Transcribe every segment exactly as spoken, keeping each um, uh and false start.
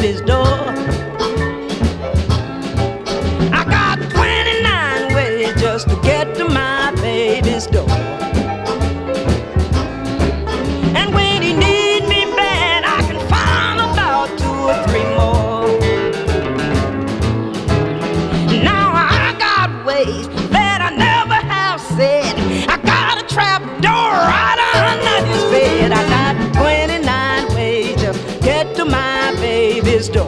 baby's door. I got twenty-nine ways just to get to my baby's door. And when he needs me bad, I can find about two or three more. Now I got ways that I never have said. I got a trap door right under his bed. I got twenty-nine ways to get to my baby's door.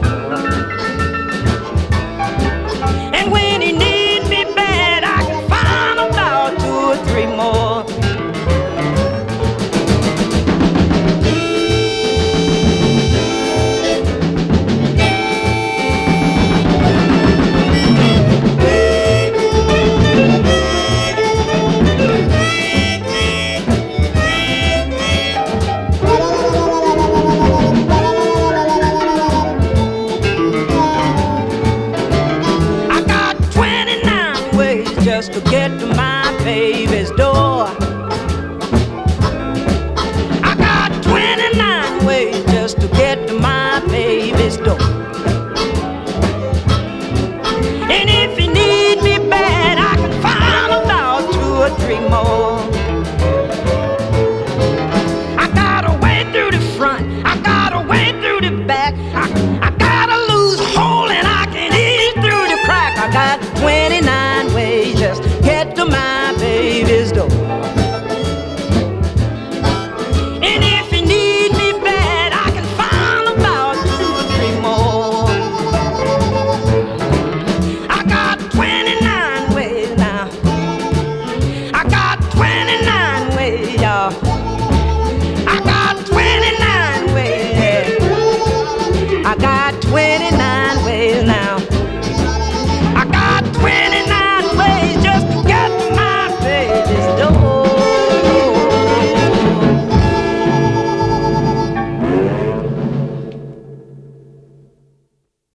And when he needs me bad, I can find about two or three more. Just to get to my baby's door. I got twenty-nine ways just to get to my baby's door. And if you need me bad, I can find about two or three more. I got a way through the front, I got a way through the back. I, I got a loose hole and I can ease through the crack. I got twenty-nine ways just get to my baby's door. And if you need me bad, I can find about two or three more. I got twenty-nine ways now. I got twenty-nine ways, y'all. I got twenty-nine ways, yeah. I got twenty-nine